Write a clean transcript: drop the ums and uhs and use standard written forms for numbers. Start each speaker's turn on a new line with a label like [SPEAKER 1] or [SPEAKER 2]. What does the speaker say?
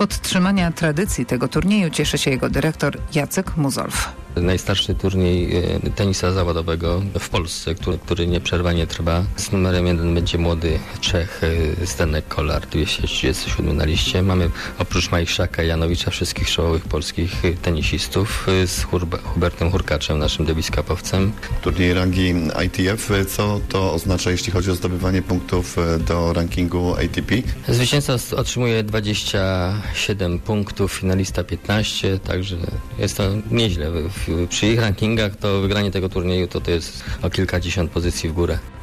[SPEAKER 1] podtrzymania tradycji tego turnieju cieszy się jego dyrektor Jacek Muzolf.
[SPEAKER 2] Najstarszy turniej tenisa zawodowego w Polsce, który nieprzerwanie trwa. Z numerem 1 będzie młody Czech Zdenek Kolar, 237 na liście. Mamy oprócz Majszaka i Janowicza wszystkich czołowych polskich tenisistów z Hubertem Hurkaczem, naszym debiskapowcem.
[SPEAKER 3] Turniej rangi ITF, co to oznacza, jeśli chodzi o zdobywanie punktów do rankingu ATP?
[SPEAKER 2] Zwycięzca otrzymuje 27 punktów, finalista 15, także jest to nieźle. Przy ich rankingach to wygranie tego turnieju to jest o kilkadziesiąt pozycji w górę.